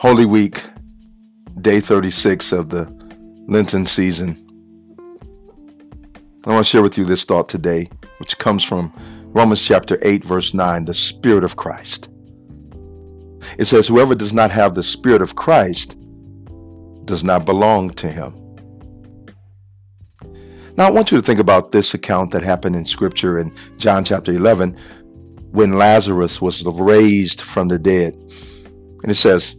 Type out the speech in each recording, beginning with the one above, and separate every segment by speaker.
Speaker 1: Holy Week, day 36 of the Lenten season. I want to share with you this thought today, which comes from Romans chapter 8, verse 9, the Spirit of Christ. It says, whoever does not have the Spirit of Christ does not belong to him. Now, I want you to think about this account that happened in Scripture in John chapter 11, when Lazarus was raised from the dead. And it says,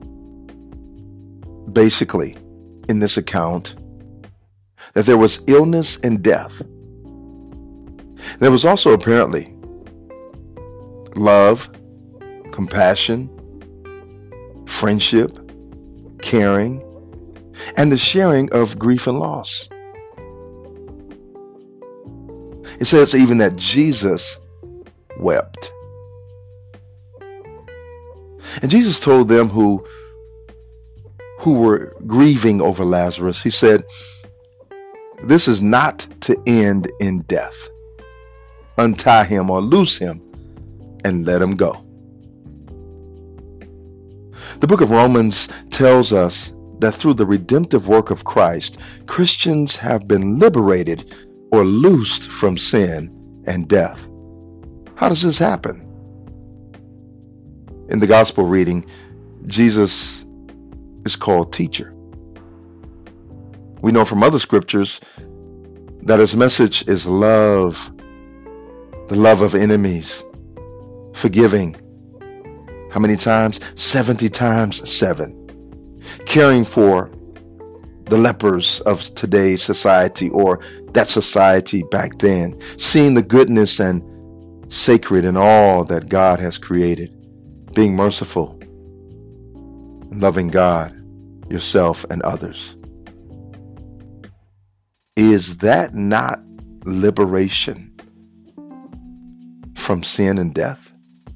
Speaker 1: basically, in this account, that there was illness and death. There was also apparently love, compassion, friendship, caring, and the sharing of grief and loss. It says even that Jesus wept. And Jesus told them who were grieving over Lazarus, he said, this is not to end in death. Untie him or loose him and let him go. The book of Romans tells us that through the redemptive work of Christ, Christians have been liberated or loosed from sin and death. How does this happen? In the gospel reading, Jesus is called teacher. We know from other scriptures that his message is love, the love of enemies, forgiving. How many times? 70 times 7. Caring for the lepers of today's society or that society back then. Seeing the goodness and sacred in all that God has created. Being merciful. Loving God, yourself, and others. Is that not liberation from sin and death?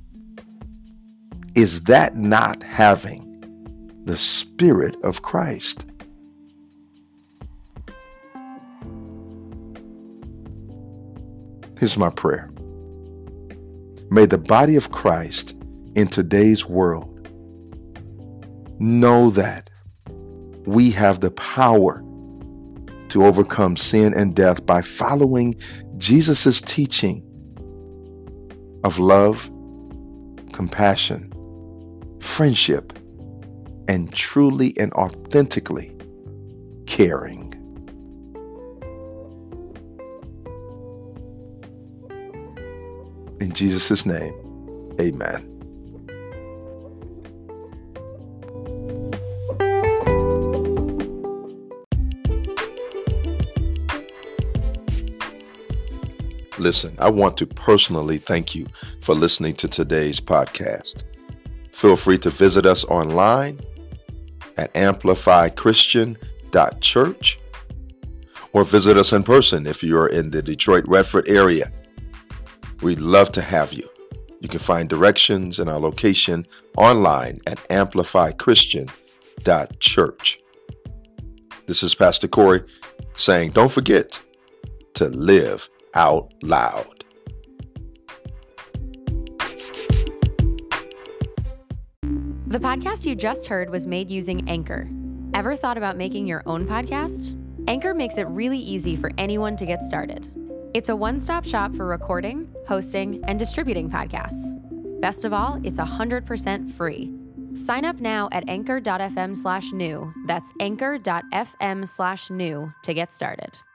Speaker 1: Is that not having the Spirit of Christ? Here's my prayer. May the body of Christ in today's world know that we have the power to overcome sin and death by following Jesus' teaching of love, compassion, friendship, and truly and authentically caring. In Jesus' name, amen. Listen, I want to personally thank you for listening to today's podcast. Feel free to visit us online at amplifychristian.church or visit us in person if you're in the Detroit-Redford area. We'd love to have you. You can find directions and our location online at amplifychristian.church. This is Pastor Corey saying, don't forget to live out loud.
Speaker 2: The podcast you just heard was made using Anchor. Ever thought about making your own podcast? Anchor makes it really easy for anyone to get started. It's a one-stop shop for recording, hosting, and distributing podcasts. Best of all, it's 100% free. Sign up now at anchor.fm/new. That's anchor.fm/new to get started.